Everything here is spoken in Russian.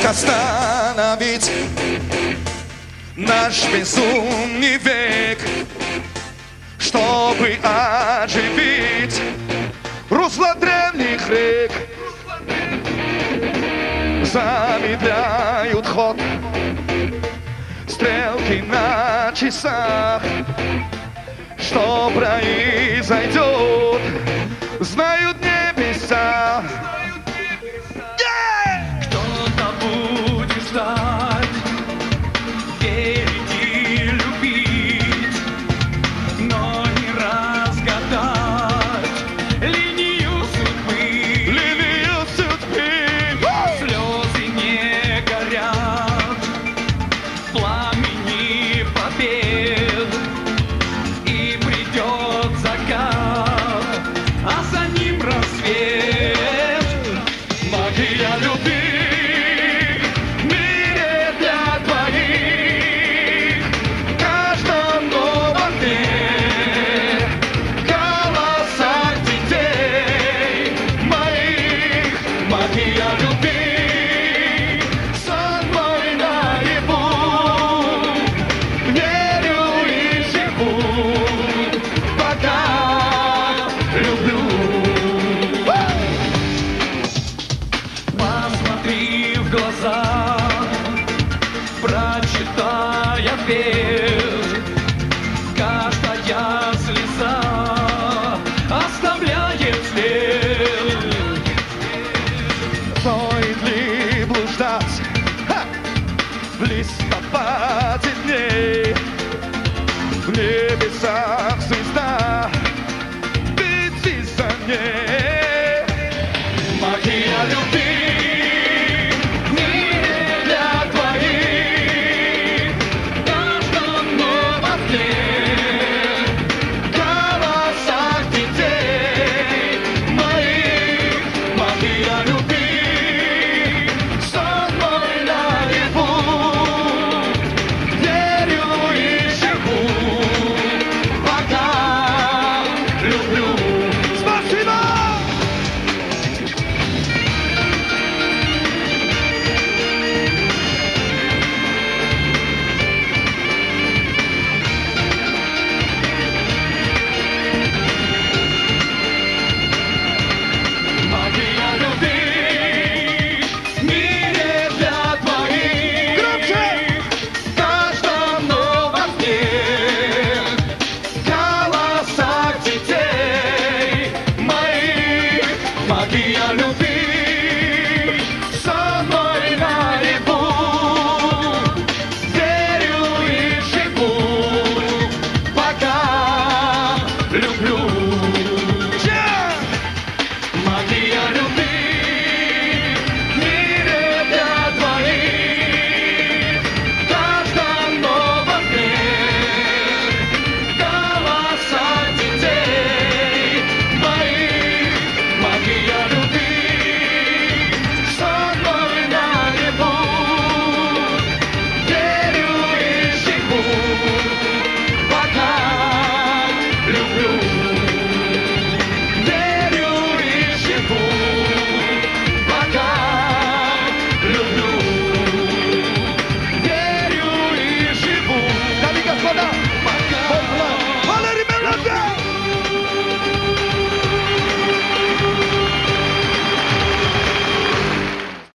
остановить наш безумный век, чтобы оживить русло древних рек. Замедляют ход стрелки на часах. Что произойдет, знают небеса. Кто-то будет ждать, верить и любить, но не разгадать линию судьбы. Линию судьбы. Слезы не горят в пламени побед, и придет закат, а за ним рассвет. Магия любви в мире для двоих, в каждом новом дне, в голосах детей моих. Магия любви, сон мой наяву, верю и живу, пока люблю. Посмотри в глаза, прочитай ответ. Каждая слеза оставляет след. Стоит ли блуждать в листопаде дней, в небесах звезда бить за ней? Магия любви в мире для двоих, в каждом новом дне, в голосах детей моих. Магия любви, сон мой наяву, верю и живу, пока люблю. Спасибо! Магия любви в мире для двоих, Громче! в каждом новом дне, в голосах детей моих. Магия любви.